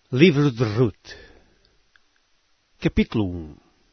Livro de Ruth, capítulo 1.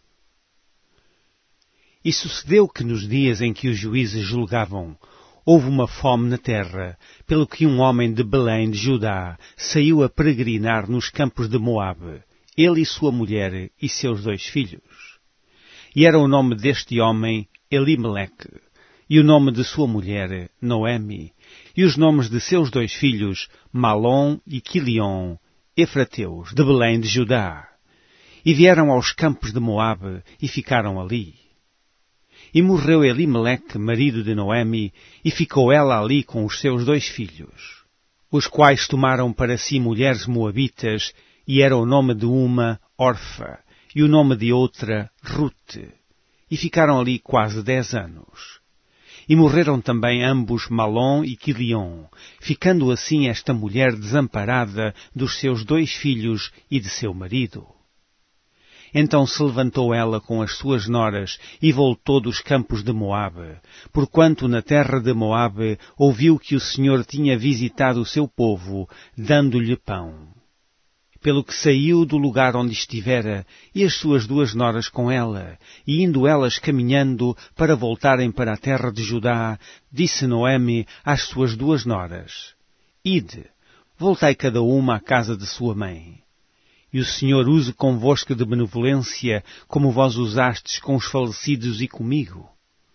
E sucedeu que nos dias em que os juízes julgavam, houve uma fome na terra, pelo que um homem de Belém de Judá saiu a peregrinar nos campos de Moabe, ele e sua mulher e seus 2 filhos. E era o nome deste homem Elimeleque, e o nome de sua mulher Noemi, e os nomes de seus 2 filhos Malom e Quilion, efrateus, de Belém de Judá. E vieram aos campos de Moabe e ficaram ali. E morreu Elimeleque, marido de Noemi, e ficou ela ali com os seus 2 filhos, os quais tomaram para si mulheres moabitas, e era o nome de uma Orfa, e o nome de outra Ruth. E ficaram ali quase 10 anos. E morreram também ambos Malom e Quilion, ficando assim esta mulher desamparada dos seus 2 filhos e de seu marido. Então se levantou ela com as suas noras e voltou dos campos de Moabe, porquanto na terra de Moabe ouviu que o Senhor tinha visitado o seu povo, dando-lhe pão. Pelo que saiu do lugar onde estivera, e as suas 2 noras com ela, e indo elas caminhando para voltarem para a terra de Judá, disse Noemi às suas 2 noras: Ide, voltai cada uma à casa de sua mãe. E o Senhor use convosco de benevolência, como vós usastes com os falecidos e comigo.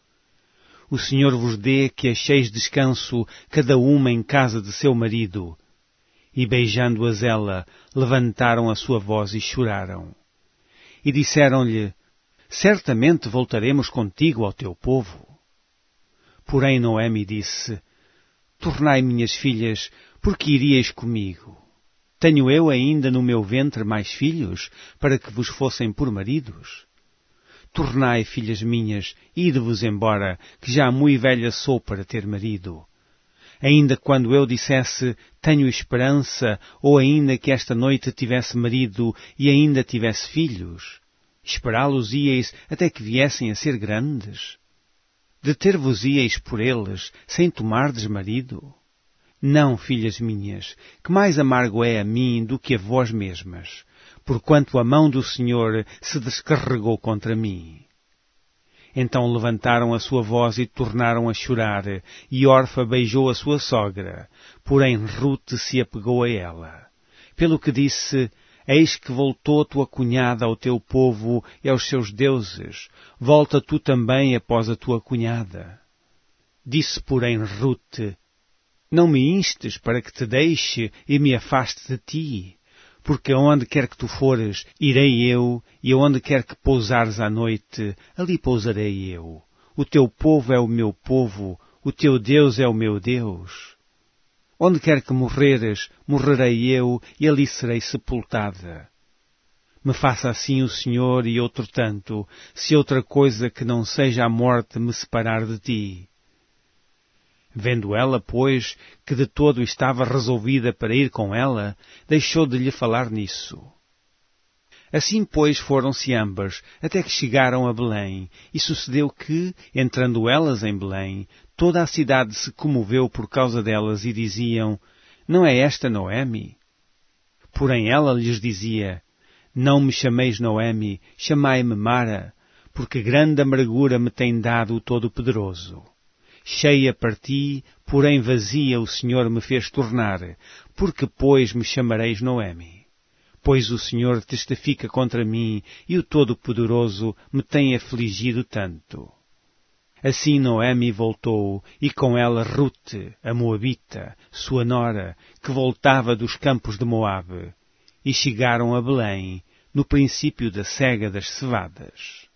O Senhor vos dê que acheis descanso, cada uma em casa de seu marido. E beijando-as ela, levantaram a sua voz e choraram. E disseram-lhe: Certamente voltaremos contigo ao teu povo. Porém Noemi disse: Tornai, minhas filhas, porque iríeis comigo. Tenho eu ainda no meu ventre mais filhos, para que vos fossem por maridos? Tornai, filhas minhas, ide-vos embora, que já muito velha sou para ter marido. Ainda quando eu dissesse, tenho esperança, ou ainda que esta noite tivesse marido e ainda tivesse filhos, esperá-los-íeis até que viessem a ser grandes? Deter-vos-íeis por eles, sem tomardes marido? Não, filhas minhas, que mais amargo é a mim do que a vós mesmas, porquanto a mão do Senhor se descarregou contra mim. Então levantaram a sua voz e tornaram a chorar, e Orfa beijou a sua sogra, porém Ruth se apegou a ela. Pelo que disse: Eis que voltou tua cunhada ao teu povo e aos seus deuses, volta tu também após a tua cunhada. Disse, porém, Ruth: Não me instes para que te deixe e me afaste de ti, porque aonde quer que tu fores, irei eu, e aonde quer que pousares à noite, ali pousarei eu. O teu povo é o meu povo, o teu Deus é o meu Deus. Onde quer que morreres, morrerei eu, e ali serei sepultada. Me faça assim o Senhor e outro tanto, se outra coisa que não seja a morte me separar de ti. Vendo ela, pois, que de todo estava resolvida para ir com ela, deixou de lhe falar nisso. Assim, pois, foram-se ambas, até que chegaram a Belém, e sucedeu que, entrando elas em Belém, toda a cidade se comoveu por causa delas e diziam: Não é esta Noemi? Porém ela lhes dizia: Não me chameis Noemi, chamai-me Mara, porque grande amargura me tem dado o Todo-Poderoso. Cheia parti, porém vazia o Senhor me fez tornar, porque, pois, me chamareis Noemi? Pois o Senhor testifica contra mim, e o Todo-Poderoso me tem afligido tanto. Assim Noemi voltou, e com ela Ruth, a Moabita, sua nora, que voltava dos campos de Moabe, e chegaram a Belém, no princípio da cega das cevadas.